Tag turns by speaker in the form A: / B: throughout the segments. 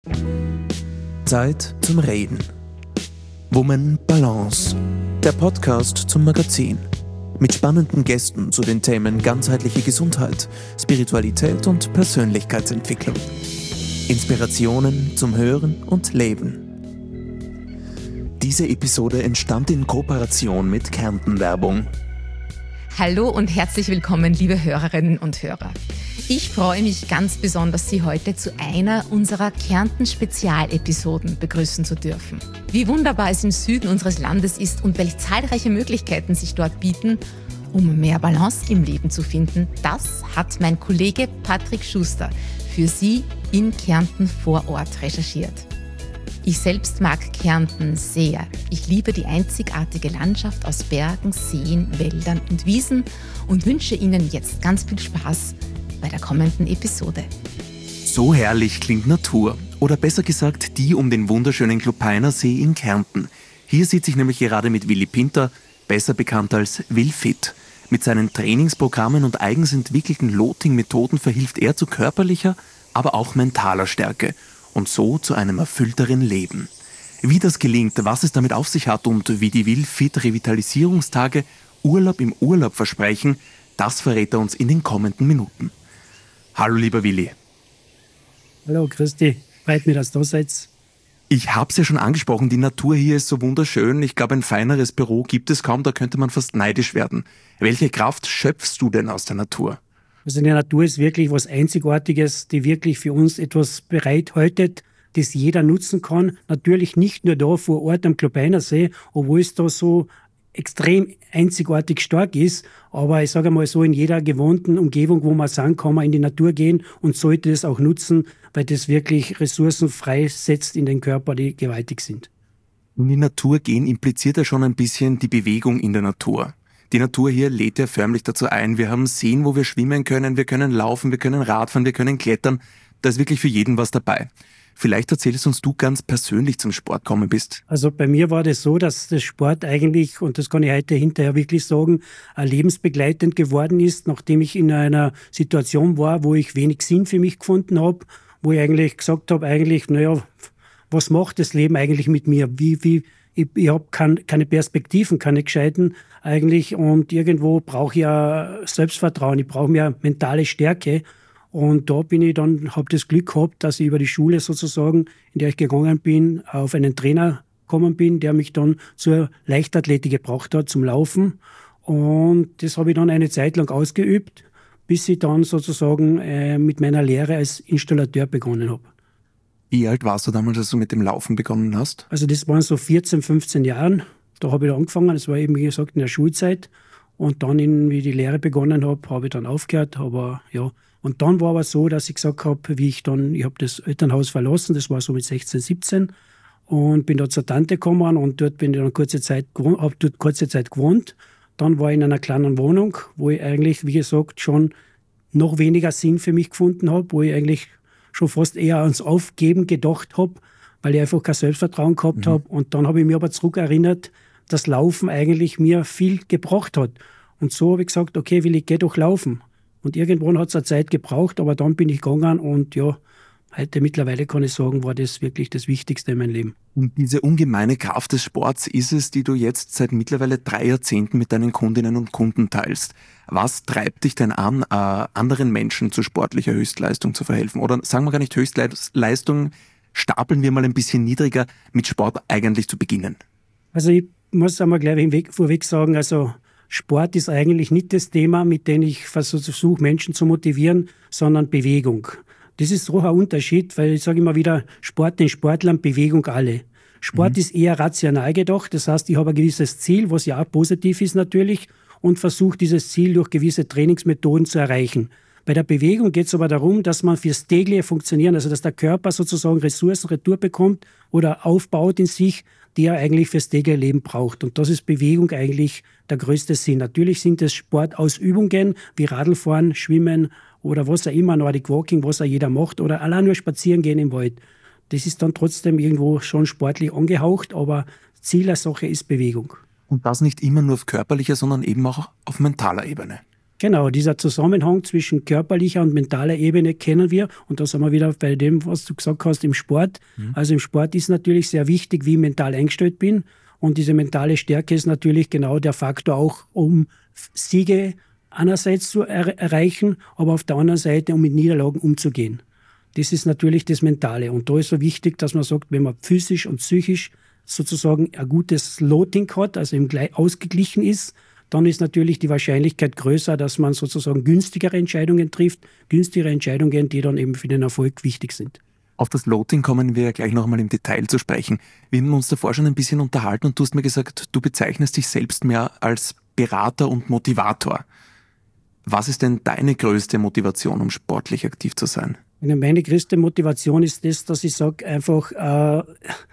A: Zeit zum Reden. Woman Balance. Der Podcast zum Magazin. Mit spannenden Gästen zu den Themen ganzheitliche Gesundheit, Spiritualität und Persönlichkeitsentwicklung. Inspirationen zum Hören und Leben. Diese Episode entstand in Kooperation mit Kärnten Werbung.
B: Hallo und herzlich willkommen, liebe Hörerinnen und Hörer. Ich freue mich ganz besonders, Sie heute zu einer unserer Kärnten-Spezialepisoden begrüßen zu dürfen. Wie wunderbar es im Süden unseres Landes ist und welche zahlreiche Möglichkeiten sich dort bieten, um mehr Balance im Leben zu finden, das hat mein Kollege Patrick Schuster für Sie in Kärnten vor Ort recherchiert. Ich selbst mag Kärnten sehr. Ich liebe die einzigartige Landschaft aus Bergen, Seen, Wäldern und Wiesen und wünsche Ihnen jetzt ganz viel Spaß bei der kommenden Episode.
A: So herrlich klingt Natur. Oder besser gesagt, die um den wunderschönen Kloppeiner See in Kärnten. Hier sitze ich nämlich gerade mit Willi Pinter, besser bekannt als Will-Fit. Mit seinen Trainingsprogrammen und eigens entwickelten Loting-Methoden verhilft er zu körperlicher, aber auch mentaler Stärke und so zu einem erfüllteren Leben. Wie das gelingt, was es damit auf sich hat und wie die Will-Fit-Revitalisierungstage Urlaub im Urlaub versprechen, das verrät er uns in den kommenden Minuten. Hallo lieber Willi.
C: Hallo, grüß dich. Freut mich, dass du da seid.
A: Ich habe es ja schon angesprochen, die Natur hier ist so wunderschön. Ich glaube, ein feineres Büro gibt es kaum, da könnte man fast neidisch werden. Welche Kraft schöpfst du denn aus der Natur?
C: Also die Natur ist wirklich was Einzigartiges, die wirklich für uns etwas bereithält, das jeder nutzen kann. Natürlich nicht nur da vor Ort am Kloppeiner See, obwohl es da so extrem einzigartig stark ist, aber ich sage mal so, in jeder gewohnten Umgebung, wo man sind, kann man in die Natur gehen und sollte es auch nutzen, weil das wirklich Ressourcen freisetzt in den Körper, die gewaltig sind.
A: In die Natur gehen impliziert ja schon ein bisschen die Bewegung in der Natur. Die Natur hier lädt ja förmlich dazu ein. Wir haben Seen, wo wir schwimmen können, wir können laufen, wir können Radfahren, wir können klettern. Da ist wirklich für jeden was dabei. Vielleicht erzählst uns du ganz persönlich zum Sport gekommen bist.
C: Also bei mir war das so, dass der Sport eigentlich, und das kann ich heute hinterher wirklich sagen, lebensbegleitend geworden ist, nachdem ich in einer Situation war, wo ich wenig Sinn für mich gefunden habe, wo ich eigentlich gesagt habe, was macht das Leben eigentlich mit mir? Ich habe keine Perspektiven, keine gescheiten eigentlich, und irgendwo brauche ich ja Selbstvertrauen, ich brauche mehr mentale Stärke. Und da bin ich dann, habe das Glück gehabt, dass ich über die Schule sozusagen, in der ich gegangen bin, auf einen Trainer gekommen bin, der mich dann zur Leichtathletik gebracht hat, zum Laufen. Und das habe ich dann eine Zeit lang ausgeübt, bis ich dann sozusagen mit meiner Lehre als Installateur begonnen habe.
A: Wie alt warst du damals, als du mit dem Laufen begonnen hast?
C: Also das waren so 14, 15 Jahren. Da habe ich angefangen, das war eben, wie gesagt, in der Schulzeit. Und dann, wie ich die Lehre begonnen habe, habe ich dann aufgehört, aber ja. Und dann war aber so, dass ich gesagt habe, ich habe das Elternhaus verlassen, das war so mit 16, 17, und bin da zur Tante gekommen und dort bin ich dann kurze Zeit gewohnt. Dann war ich in einer kleinen Wohnung, wo ich eigentlich, wie gesagt, schon noch weniger Sinn für mich gefunden habe, wo ich eigentlich schon fast eher ans Aufgeben gedacht habe, weil ich einfach kein Selbstvertrauen gehabt habe. Und dann habe ich mir aber zurückerinnert, dass Laufen eigentlich mir viel gebracht hat. Und so habe ich gesagt, okay, Willi, geh doch laufen. Und irgendwann hat es eine Zeit gebraucht, aber dann bin ich gegangen und ja, heute mittlerweile kann ich sagen, war das wirklich das Wichtigste in meinem Leben.
A: Und diese ungemeine Kraft des Sports ist es, die du jetzt seit mittlerweile 3 Jahrzehnten mit deinen Kundinnen und Kunden teilst. Was treibt dich denn an, anderen Menschen zu sportlicher Höchstleistung zu verhelfen? Oder sagen wir gar nicht Höchstleistung, stapeln wir mal ein bisschen niedriger, mit Sport eigentlich zu beginnen?
C: Also ich muss einmal gleich vorweg sagen, also Sport ist eigentlich nicht das Thema, mit dem ich versuche, Menschen zu motivieren, sondern Bewegung. Das ist so ein Unterschied, weil ich sage immer wieder, Sport den Sportlern, Bewegung alle. Sport ist eher rational gedacht, das heißt, ich habe ein gewisses Ziel, was ja auch positiv ist natürlich, und versuche dieses Ziel durch gewisse Trainingsmethoden zu erreichen. Bei der Bewegung geht es aber darum, dass man fürs tägliche Funktionieren, also dass der Körper sozusagen Ressourcen retour bekommt oder aufbaut in sich, die er eigentlich fürs tägliche Leben braucht. Und das ist Bewegung eigentlich der größte Sinn. Natürlich sind es Sportausübungen wie Radlfahren, Schwimmen oder was auch immer, Nordic Walking, was auch jeder macht, oder allein nur spazieren gehen im Wald. Das ist dann trotzdem irgendwo schon sportlich angehaucht, aber Ziel der Sache ist Bewegung.
A: Und das nicht immer nur auf körperlicher, sondern eben auch auf mentaler Ebene.
C: Genau, dieser Zusammenhang zwischen körperlicher und mentaler Ebene kennen wir. Und da sind wir wieder bei dem, was du gesagt hast, im Sport. Also im Sport ist natürlich sehr wichtig, wie ich mental eingestellt bin. Und diese mentale Stärke ist natürlich genau der Faktor auch, um Siege einerseits zu erreichen, aber auf der anderen Seite, um mit Niederlagen umzugehen. Das ist natürlich das Mentale. Und da ist so wichtig, dass man sagt, wenn man physisch und psychisch sozusagen ein gutes Loading hat, also eben gleich ausgeglichen ist, dann ist natürlich die Wahrscheinlichkeit größer, dass man sozusagen günstigere Entscheidungen trifft, günstigere Entscheidungen, die dann eben für den Erfolg wichtig sind.
A: Auf das Loading kommen wir ja gleich noch einmal im Detail zu sprechen. Wir haben uns davor schon ein bisschen unterhalten und du hast mir gesagt, du bezeichnest dich selbst mehr als Berater und Motivator. Was ist denn deine größte Motivation, um sportlich aktiv zu sein?
C: Meine größte Motivation ist das, dass ich sage einfach,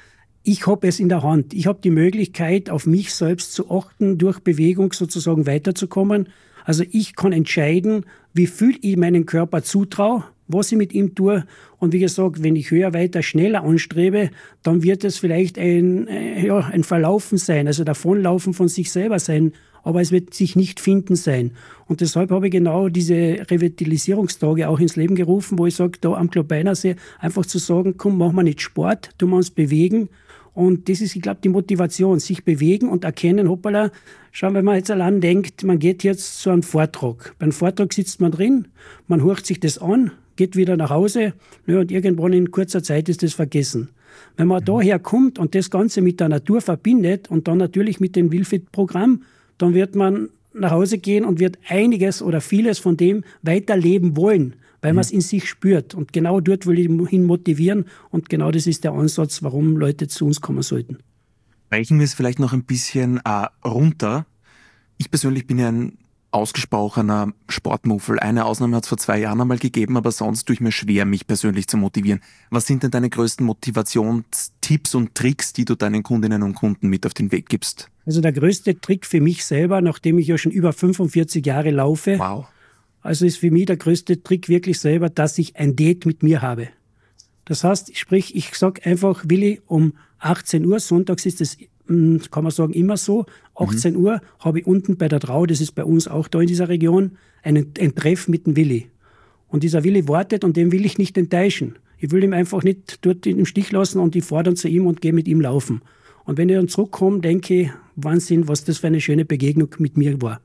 C: ich habe es in der Hand. Ich habe die Möglichkeit, auf mich selbst zu achten, durch Bewegung sozusagen weiterzukommen. Also ich kann entscheiden, wie viel ich meinem Körper zutraue, was ich mit ihm tue. Und wie gesagt, wenn ich höher, weiter, schneller anstrebe, dann wird es vielleicht ein Verlaufen sein, also Davonlaufen von sich selber sein. Aber es wird sich nicht finden sein. Und deshalb habe ich genau diese Revitalisierungstage auch ins Leben gerufen, wo ich sage, da am Klopeinersee einfach zu sagen, komm, machen wir nicht Sport, tun wir uns bewegen. Und das ist, ich glaube, die Motivation, sich bewegen und erkennen, hoppala, schau, wenn man jetzt allein denkt, man geht jetzt zu einem Vortrag. Beim Vortrag sitzt man drin, man hört sich das an, geht wieder nach Hause, und irgendwann in kurzer Zeit ist das vergessen. Wenn man daher kommt und das Ganze mit der Natur verbindet und dann natürlich mit dem Willfit-Programm, dann wird man nach Hause gehen und wird einiges oder vieles von dem weiterleben wollen, weil man es in sich spürt. Und genau dort will ich hin motivieren. Und genau das ist der Ansatz, warum Leute zu uns kommen sollten.
A: Brechen wir es vielleicht noch ein bisschen runter. Ich persönlich bin ja ein ausgesprochener Sportmuffel. Eine Ausnahme hat es vor 2 Jahren einmal gegeben, aber sonst tue ich mir schwer, mich persönlich zu motivieren. Was sind denn deine größten Motivationstipps und Tricks, die du deinen Kundinnen und Kunden mit auf den Weg gibst?
C: Also der größte Trick für mich selber, nachdem ich ja schon über 45 Jahre laufe,
A: wow.
C: Also ist für mich der größte Trick wirklich selber, dass ich ein Date mit mir habe. Das heißt, sprich, ich sage einfach, Willi, um 18 Uhr, sonntags ist es, kann man sagen, immer so, 18 Uhr habe ich unten bei der Trau, das ist bei uns auch da in dieser Region, ein Treff mit dem Willi. Und dieser Willi wartet und den will ich nicht enttäuschen. Ich will ihn einfach nicht dort im Stich lassen und ich fahre dann zu ihm und gehe mit ihm laufen. Und wenn ich dann zurückkomme, denke ich, Wahnsinn, was das für eine schöne Begegnung mit mir war.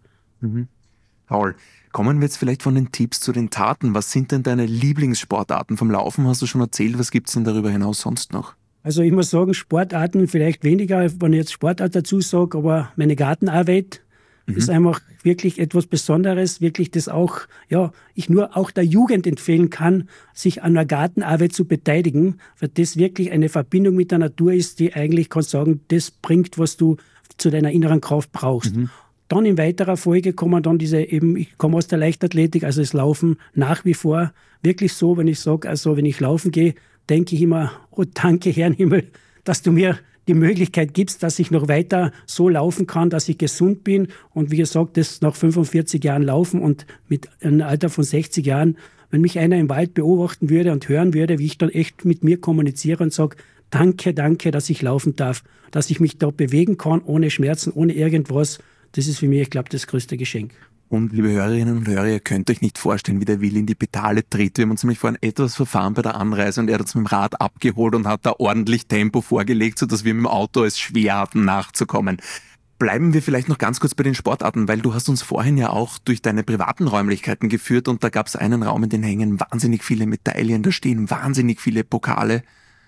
A: Paul, kommen wir jetzt vielleicht von den Tipps zu den Taten. Was sind denn deine Lieblingssportarten vom Laufen? Hast du schon erzählt, was gibt es denn darüber hinaus sonst noch?
C: Also ich muss sagen, Sportarten vielleicht weniger, wenn ich jetzt Sportart dazu sage, aber meine Gartenarbeit ist einfach wirklich etwas Besonderes, wirklich das auch, ich nur auch der Jugend empfehlen kann, sich an der Gartenarbeit zu beteiligen, weil das wirklich eine Verbindung mit der Natur ist, die eigentlich, kann sagen, das bringt, was du zu deiner inneren Kraft brauchst. Dann in weiterer Folge kommen dann ich komme aus der Leichtathletik, also das Laufen nach wie vor wirklich so, wenn ich sage, also wenn ich laufen gehe, denke ich immer, oh danke Herrn Himmel, dass du mir die Möglichkeit gibst, dass ich noch weiter so laufen kann, dass ich gesund bin. Und wie gesagt, das nach 45 Jahren laufen und mit einem Alter von 60 Jahren, wenn mich einer im Wald beobachten würde und hören würde, wie ich dann echt mit mir kommuniziere und sage, danke, dass ich laufen darf, dass ich mich da bewegen kann, ohne Schmerzen, ohne irgendwas. Das ist für mich, ich glaube, das größte Geschenk.
A: Und liebe Hörerinnen und Hörer, ihr könnt euch nicht vorstellen, wie der Willi in die Pedale tritt. Wir haben uns nämlich vorhin etwas verfahren bei der Anreise und er hat uns mit dem Rad abgeholt und hat da ordentlich Tempo vorgelegt, sodass wir mit dem Auto es schwer hatten, nachzukommen. Bleiben wir vielleicht noch ganz kurz bei den Sportarten, weil du hast uns vorhin ja auch durch deine privaten Räumlichkeiten geführt und da gab es einen Raum, in dem hängen wahnsinnig viele Medaillen, da stehen wahnsinnig viele Pokale.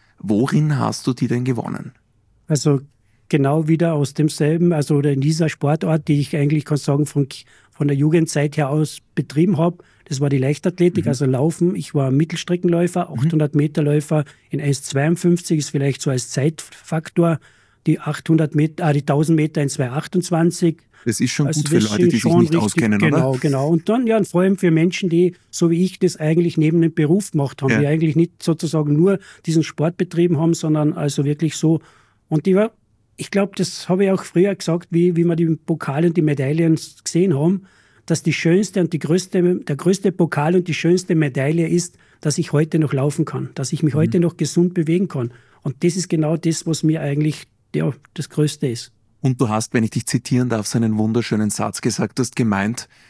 A: Worin hast du die denn gewonnen?
C: Also genau wieder aus demselben, also oder in dieser Sportart, die ich eigentlich, kann sagen, von der Jugendzeit her aus betrieben habe. Das war die Leichtathletik, also Laufen. Ich war Mittelstreckenläufer, 800 Meter Läufer in 1,52 ist vielleicht so als Zeitfaktor. Die 1000 Meter in 2,28.
A: Das ist schon gut für Leute, die sich nicht auskennen, oder?
C: Genau. Und dann ja vor allem für Menschen, die, so wie ich, das eigentlich neben dem Beruf gemacht haben, die eigentlich nicht sozusagen nur diesen Sport betrieben haben, sondern also wirklich so. Und ich glaube, das habe ich auch früher gesagt, wie wir die Pokale und die Medaillen gesehen haben, dass die schönste und der größte Pokal und die schönste Medaille ist, dass ich heute noch laufen kann, dass ich mich heute noch gesund bewegen kann. Und das ist genau das, was mir eigentlich das Größte ist.
A: Und du hast, wenn ich dich zitieren darf, so einen wunderschönen Satz gesagt. Du hast gemeint,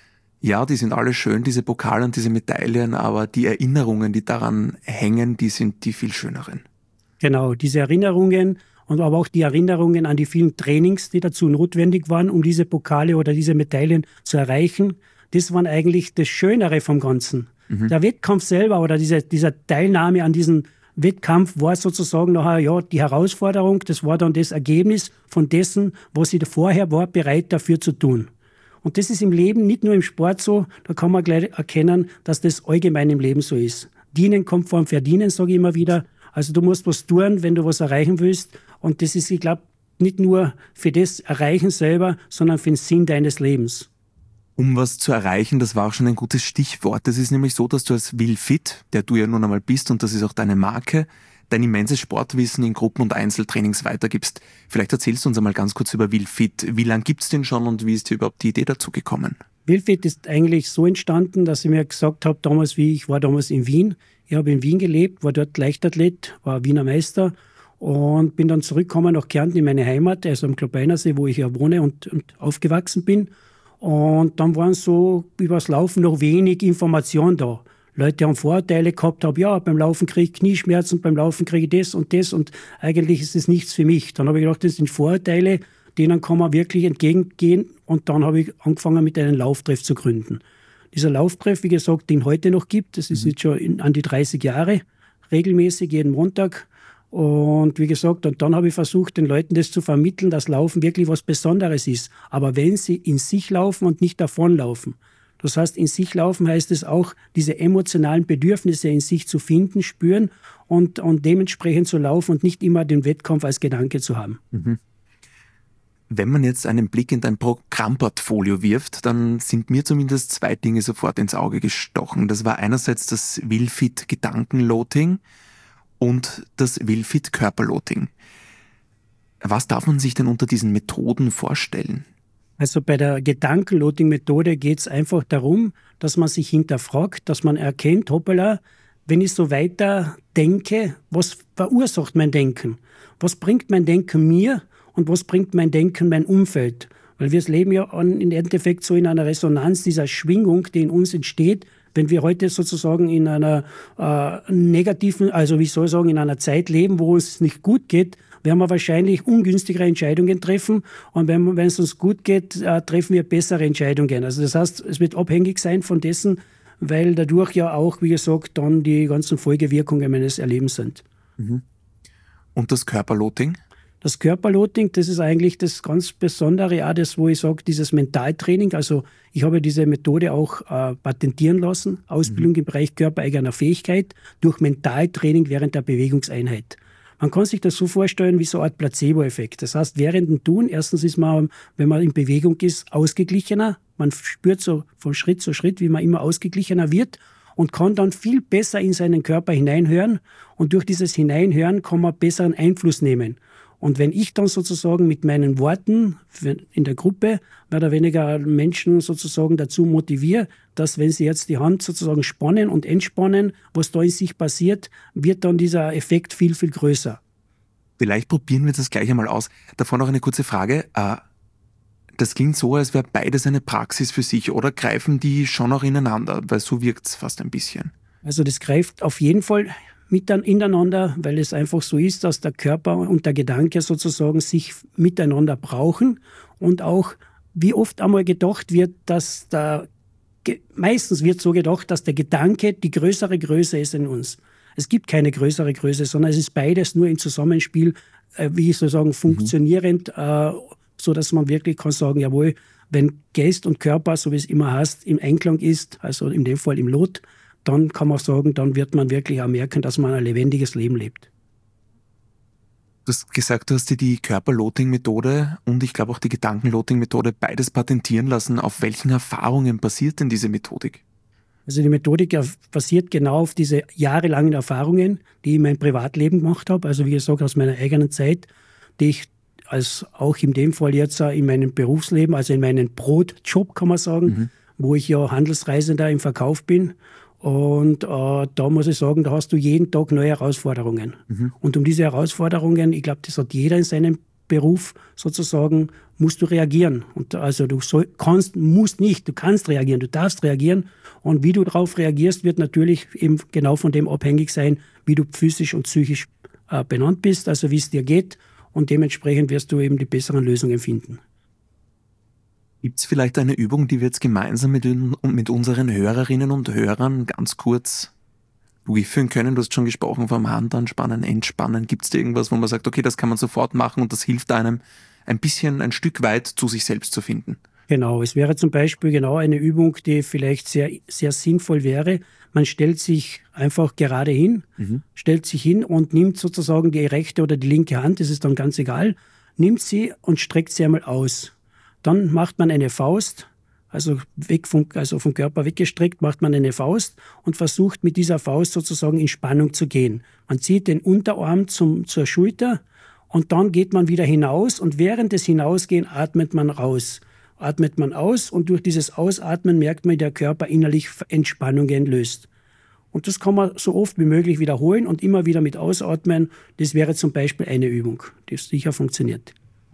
A: Ja, die sind alle schön, diese Pokale und diese Medaillen, aber die Erinnerungen, die daran hängen, die sind die viel schöneren.
C: Genau, diese Erinnerungen und aber auch die Erinnerungen an die vielen Trainings, die dazu notwendig waren, um diese Pokale oder diese Medaillen zu erreichen, das waren eigentlich das Schönere vom Ganzen. Der Wettkampf selber oder dieser Teilnahme an diesem Wettkampf war sozusagen nachher ja die Herausforderung, das war dann das Ergebnis von dessen, was ich vorher war, bereit dafür zu tun. Und das ist im Leben, nicht nur im Sport so, da kann man gleich erkennen, dass das allgemein im Leben so ist. Dienen kommt vor dem Verdienen, sage ich immer wieder. Also du musst was tun, wenn du was erreichen willst. Und das ist, ich glaube, nicht nur für das Erreichen selber, sondern für den Sinn deines Lebens.
A: Um was zu erreichen, das war auch schon ein gutes Stichwort. Das ist nämlich so, dass du als Will Fit, der du ja nun einmal bist und das ist auch deine Marke, dein immenses Sportwissen in Gruppen- und Einzeltrainings weitergibst. Vielleicht erzählst du uns einmal ganz kurz über Will Fit. Wie lange gibt's den schon und wie ist dir überhaupt die Idee dazu gekommen?
C: Will Fit ist eigentlich so entstanden, dass ich mir gesagt habe, ich war damals in Wien. Ich habe in Wien gelebt, war dort Leichtathlet, war Wiener Meister und bin dann zurückgekommen nach Kärnten in meine Heimat, also am Klopeinersee, wo ich ja wohne und aufgewachsen bin. Und dann waren so übers Laufen noch wenig Informationen da. Leute haben Vorurteile gehabt, beim Laufen kriege ich Knieschmerzen, beim Laufen kriege ich das und eigentlich ist das nichts für mich. Dann habe ich gedacht, das sind Vorurteile, denen kann man wirklich entgegengehen und dann habe ich angefangen mit einem Lauftreff zu gründen. Dieser Lauftreff, wie gesagt, den heute noch gibt, das ist jetzt schon an die 30 Jahre, regelmäßig jeden Montag. Und wie gesagt, und dann habe ich versucht, den Leuten das zu vermitteln, dass Laufen wirklich was Besonderes ist. Aber wenn sie in sich laufen und nicht davonlaufen. Das heißt, in sich laufen heißt es auch, diese emotionalen Bedürfnisse in sich zu finden, spüren und dementsprechend zu laufen und nicht immer den Wettkampf als Gedanke zu haben.
A: Wenn man jetzt einen Blick in dein Programmportfolio wirft, dann sind mir zumindest zwei Dinge sofort ins Auge gestochen. Das war einerseits das Will Fit Gedankenloading und das Will Fit Körperloading. Was darf man sich denn unter diesen Methoden vorstellen?
C: Also bei der Gedankenloading-Methode geht es einfach darum, dass man sich hinterfragt, dass man erkennt, hoppala, wenn ich so weiter denke, was verursacht mein Denken? Was bringt mein Denken mir und was bringt mein Denken mein Umfeld? Weil wir leben ja im Endeffekt so in einer Resonanz dieser Schwingung, die in uns entsteht, wenn wir heute sozusagen in einer negativen, also in einer Zeit leben, wo es nicht gut geht, werden wir wahrscheinlich ungünstigere Entscheidungen treffen. Und wenn es uns gut geht, treffen wir bessere Entscheidungen. Also das heißt, es wird abhängig sein von dessen, weil dadurch ja auch, wie gesagt, dann die ganzen Folgewirkungen meines Erlebens sind.
A: Und das Körperloading?
C: Das Körperloading, das ist eigentlich das ganz Besondere, auch das, wo ich sage, dieses Mentaltraining. Also ich habe diese Methode auch patentieren lassen, Ausbildung im Bereich körpereigener Fähigkeit durch Mentaltraining während der Bewegungseinheit. Man kann sich das so vorstellen wie so eine Art Placebo-Effekt. Das heißt, während dem Tun, erstens ist man, wenn man in Bewegung ist, ausgeglichener. Man spürt so von Schritt zu Schritt, wie man immer ausgeglichener wird und kann dann viel besser in seinen Körper hineinhören. Und durch dieses Hineinhören kann man besseren Einfluss nehmen. Und wenn ich dann sozusagen mit meinen Worten in der Gruppe mehr oder weniger Menschen sozusagen dazu motiviere, dass wenn sie jetzt die Hand sozusagen spannen und entspannen, was da in sich passiert, wird dann dieser Effekt viel, viel größer.
A: Vielleicht probieren wir das gleich einmal aus. Davor noch eine kurze Frage. Das klingt so, als wäre beides eine Praxis für sich, oder greifen die schon auch ineinander? Weil so wirkt es fast ein bisschen.
C: Also das greift auf jeden Fall ineinander, weil es einfach so ist, dass der Körper und der Gedanke sozusagen sich miteinander brauchen und auch wie oft einmal gedacht wird, dass meistens wird so gedacht, dass der Gedanke die größere Größe ist in uns. Es gibt keine größere Größe, sondern es ist beides nur im Zusammenspiel, wie ich so sagen, funktionierend, so dass man wirklich kann sagen, jawohl, wenn Geist und Körper, so wie es immer heißt, im Einklang ist, also in dem Fall im Lot, dann kann man sagen, dann wird man wirklich auch merken, dass man ein lebendiges Leben lebt.
A: Du hast gesagt, du hast dir die Körperloading-Methode und ich glaube auch die Gedankenloading-Methode beides patentieren lassen. Auf welchen Erfahrungen basiert denn diese Methodik?
C: Also die Methodik basiert genau auf diese jahrelangen Erfahrungen, die ich in meinem Privatleben gemacht habe. Also wie gesagt, aus meiner eigenen Zeit, die ich als auch in dem Fall jetzt in meinem Berufsleben, also in meinem Brotjob kann man sagen, wo ich ja Handelsreisender im Verkauf bin. Und da muss ich sagen, da hast du jeden Tag neue Herausforderungen. Und um diese Herausforderungen, ich glaube, das hat jeder in seinem Beruf sozusagen, musst du reagieren. Und also du kannst reagieren, du darfst reagieren. Und wie du darauf reagierst, wird natürlich eben genau von dem abhängig sein, wie du physisch und psychisch benannt bist, also wie es dir geht. Und dementsprechend wirst du eben die besseren Lösungen finden.
A: Gibt es vielleicht eine Übung, die wir jetzt gemeinsam mit unseren Hörerinnen und Hörern ganz kurz durchführen können? Du hast schon gesprochen vom Handanspannen, Entspannen. Gibt es da irgendwas, wo man sagt, okay, das kann man sofort machen und das hilft einem ein Stück weit zu sich selbst zu finden?
C: Genau, es wäre zum Beispiel genau eine Übung, die vielleicht sehr, sehr sinnvoll wäre. Man stellt sich einfach gerade hin, stellt sich hin und nimmt sozusagen die rechte oder die linke Hand, das ist dann ganz egal, nimmt sie und streckt sie einmal aus. Dann macht man eine Faust, also vom Körper weggestreckt, macht man eine Faust und versucht mit dieser Faust sozusagen in Spannung zu gehen. Man zieht den Unterarm zur Schulter und dann geht man wieder hinaus und während des Hinausgehen atmet man raus. Atmet man aus und durch dieses Ausatmen merkt man, wie der Körper innerlich Entspannungen löst. Und das kann man so oft wie möglich wiederholen und immer wieder mit Ausatmen. Das wäre zum Beispiel eine Übung, die sicher funktioniert.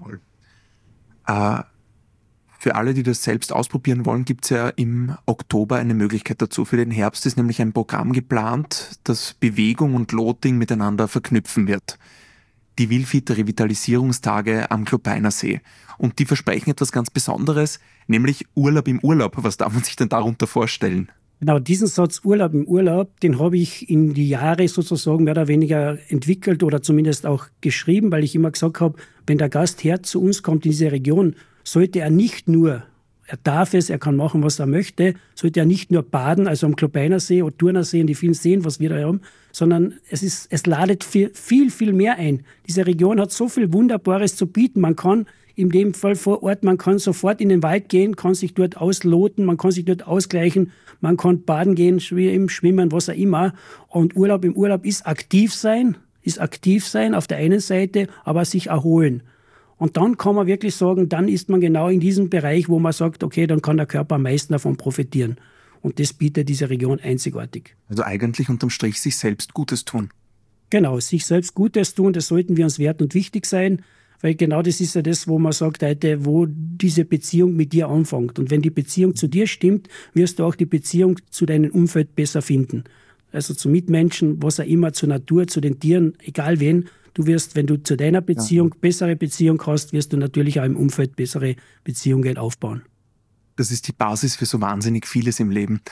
A: Für alle, die das selbst ausprobieren wollen, gibt es ja im Oktober eine Möglichkeit dazu. Für den Herbst ist nämlich ein Programm geplant, das Bewegung und Loting miteinander verknüpfen wird. Die Willfit Revitalisierungstage am Kloppeiner See. Und die versprechen etwas ganz Besonderes, nämlich Urlaub im Urlaub. Was darf man sich denn darunter vorstellen?
C: Genau, diesen Satz Urlaub im Urlaub, den habe ich in die Jahre sozusagen mehr oder weniger entwickelt oder zumindest auch geschrieben, weil ich immer gesagt habe, wenn der Gastherr zu uns kommt in diese Region, sollte er nicht nur, er darf es, er kann machen, was er möchte, sollte er nicht nur baden, also am Kloppeiner See oder Turner See und die vielen Seen, was wir da haben, sondern es ladet viel, viel mehr ein. Diese Region hat so viel Wunderbares zu bieten. Man kann in dem Fall vor Ort, man kann sofort in den Wald gehen, kann sich dort ausloten, man kann sich dort ausgleichen, man kann baden gehen, schwimmen, was auch immer. Und Urlaub im Urlaub ist aktiv sein auf der einen Seite, aber sich erholen. Und dann kann man wirklich sagen, dann ist man genau in diesem Bereich, wo man sagt, okay, dann kann der Körper am meisten davon profitieren. Und das bietet diese Region einzigartig.
A: Also eigentlich unterm Strich sich selbst Gutes tun.
C: Genau, sich selbst Gutes tun, das sollten wir uns wert und wichtig sein, weil genau das ist ja das, wo man sagt heute, wo diese Beziehung mit dir anfängt. Und wenn die Beziehung zu dir stimmt, wirst du auch die Beziehung zu deinem Umfeld besser finden. Also zu Mitmenschen, was auch immer, zur Natur, zu den Tieren, egal wen. Du wirst, wenn du zu deiner Beziehung bessere Beziehung hast, wirst du natürlich auch im Umfeld bessere Beziehungen aufbauen.
A: Das ist die Basis für so wahnsinnig vieles im Leben.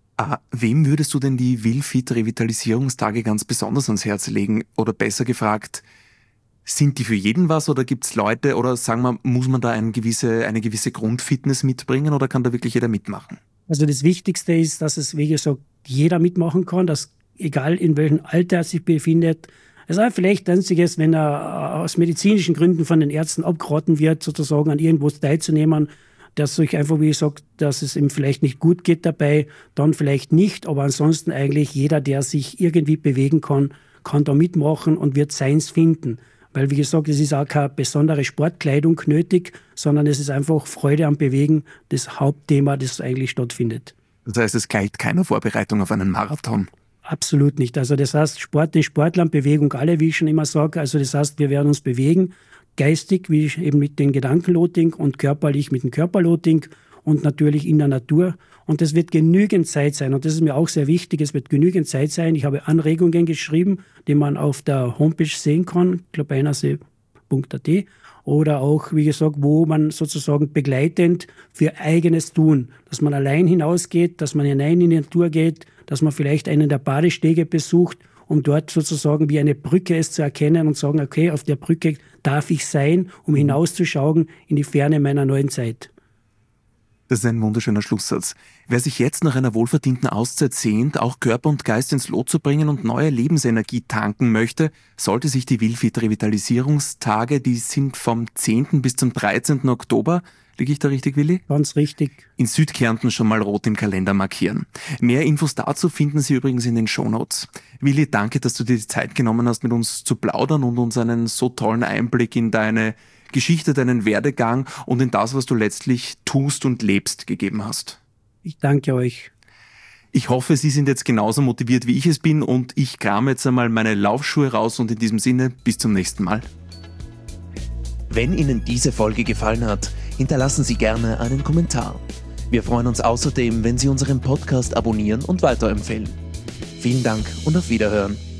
A: Wem würdest du denn die Willfit Revitalisierungstage ganz besonders ans Herz legen? Oder besser gefragt, sind die für jeden was oder gibt es Leute oder sagen wir, muss man da eine gewisse Grundfitness mitbringen oder kann da wirklich jeder mitmachen?
C: Also das Wichtigste ist, dass es, wie gesagt, jeder mitmachen kann, dass egal in welchem Alter er sich befindet. Es ist vielleicht einziges, wenn er aus medizinischen Gründen von den Ärzten abgeraten wird, sozusagen an irgendwo teilzunehmen, dass sich einfach, wie gesagt, dass es ihm vielleicht nicht gut geht dabei, dann vielleicht nicht, aber ansonsten eigentlich jeder, der sich irgendwie bewegen kann da mitmachen und wird seins finden. Weil, wie gesagt, es ist auch keine besondere Sportkleidung nötig, sondern es ist einfach Freude am Bewegen, das Hauptthema, das eigentlich stattfindet.
A: Das heißt, es gleicht keiner Vorbereitung auf einen Marathon?
C: Absolut nicht. Also das heißt, Sport den Sportlern, Bewegung alle, wie ich schon immer sage. Also das heißt, wir werden uns bewegen, geistig, wie eben mit dem Gedankenloting und körperlich mit dem Körperloting und natürlich in der Natur. Und das wird genügend Zeit sein. Und das ist mir auch sehr wichtig. Es wird genügend Zeit sein. Ich habe Anregungen geschrieben, die man auf der Homepage sehen kann, klopeinersee.at. Oder auch, wie gesagt, wo man sozusagen begleitend für eigenes Tun, dass man allein hinausgeht, dass man hinein in die Natur geht, dass man vielleicht einen der Badestege besucht, um dort sozusagen wie eine Brücke es zu erkennen und sagen, okay, auf der Brücke darf ich sein, um hinauszuschauen in die Ferne meiner neuen Zeit.
A: Das ist ein wunderschöner Schlusssatz. Wer sich jetzt nach einer wohlverdienten Auszeit sehnt, auch Körper und Geist ins Lot zu bringen und neue Lebensenergie tanken möchte, sollte sich die Willfit Revitalisierungstage, die sind vom 10. bis zum 13. Oktober, liege ich da richtig, Willi?
C: Ganz richtig.
A: In Südkärnten schon mal rot im Kalender markieren. Mehr Infos dazu finden Sie übrigens in den Shownotes. Willi, danke, dass du dir die Zeit genommen hast, mit uns zu plaudern und uns einen so tollen Einblick in deine Geschichte, deinen Werdegang und in das, was du letztlich tust und lebst, gegeben hast.
C: Ich danke euch.
A: Ich hoffe, Sie sind jetzt genauso motiviert, wie ich es bin und ich krame jetzt einmal meine Laufschuhe raus und in diesem Sinne, bis zum nächsten Mal. Wenn Ihnen diese Folge gefallen hat, hinterlassen Sie gerne einen Kommentar. Wir freuen uns außerdem, wenn Sie unseren Podcast abonnieren und weiterempfehlen. Vielen Dank und auf Wiederhören.